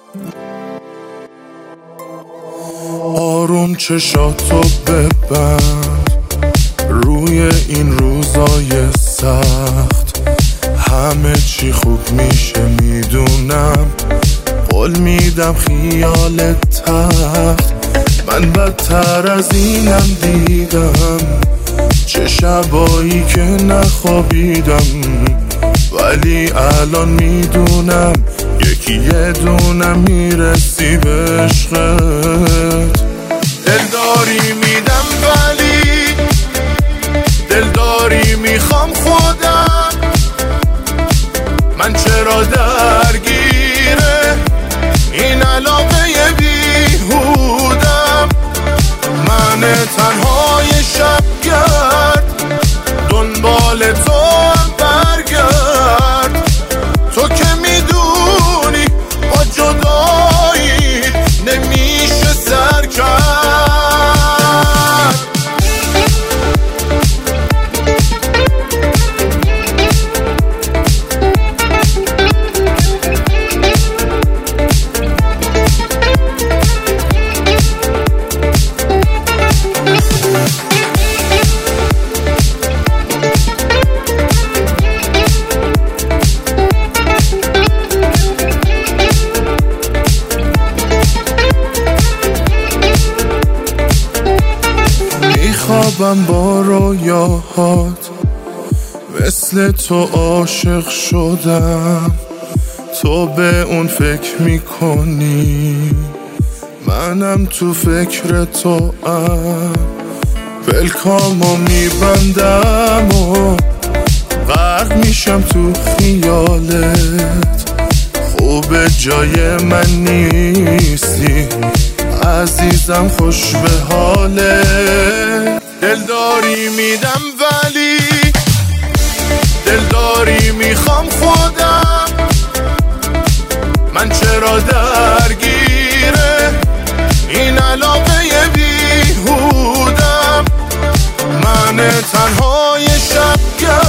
آروم چشاتو ببند روی این روزای سخت، همه چی خوب میشه میدونم، قول میدم خیال تخت. من بدتر از اینم دیدم، چه شبایی که نخوابیدم، ولی الان میدونم یکی یه دونه میرسی به عشقت. دلداری میدم ولی دلداری میخوام خودم، من چرا درگیره این علاقه بیهودم. من تنهای شبگرد دنبال تو هم برگرد، تو که میدونی با جدایی نمیشه سر کرد. خوابم با رویاهات، مثل تو عاشق شدم. تو به اون فکر میکنی، منم تو فکر تو ام. پلکامو میبندم و غرق میشم تو خیالت. خوب جای من نیستی عزیزم، خوش به حالت. دلداری میدم ولی دلداری میخوام خودم، من چرا درگیره این علاقه بیهودم. من تنهای شبگرد